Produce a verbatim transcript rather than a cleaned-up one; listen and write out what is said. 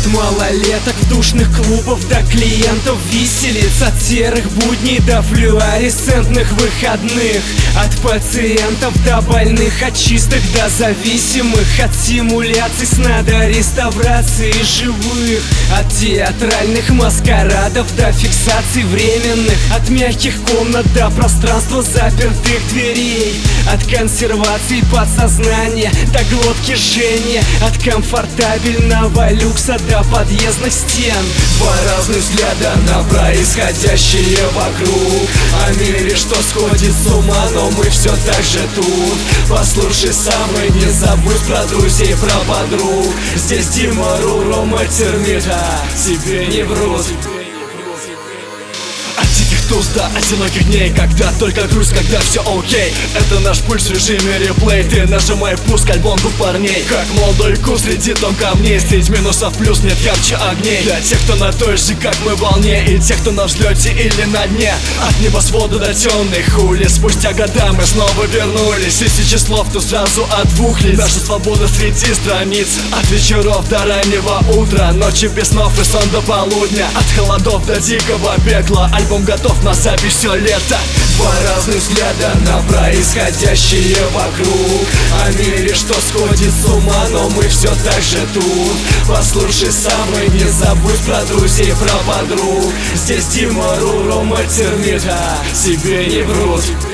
От малолеток в душных клубов до клиентов виселиц, от серых будней до флуоресцентных выходных, от пациентов до больных, от чистых до зависимых, от симуляций сна до реставрации живых, от театральных маскарадов до фиксаций временных, от мягких комнат до пространства запертых дверей, от консервации подсознания до глотки жжения, от комфортабельного люкса до подъездных стен. Два разных взгляда на происходящее вокруг, о мире, что сходит с ума, но мы все так же тут. Послушай сам и не забудь про друзей, про подруг. Здесь Дима Ру, Рома Термит, а тебе не врут. От диких туз до одиноких дней, когда только грусть, когда все окей. Это наш пульс в режиме реплей. Ты нажимай пуск, альбом двух парней. Как молодой куст среди тон камней. Средь минусов плюс нет ярче огней. Для тех, кто на той же, как мы, волне, и тех, кто на взлете или на дне. От небосвода до темных улиц. Спустя года мы снова вернулись. Тысячи слов, то сразу от двух лиц. Наша свобода среди страниц. От вечеров до раннего утра, ночи без снов и сон до полудня. От холодов до дикого пекла. Альбом готов на запись все лето. Два разных взгляда на происходящее вокруг, о мире, что сходит с ума, но мы все так же тут. Послушай сам и не забудь про друзей, про подруг. Здесь Дима Ру, Рома Термит, а себе не врут.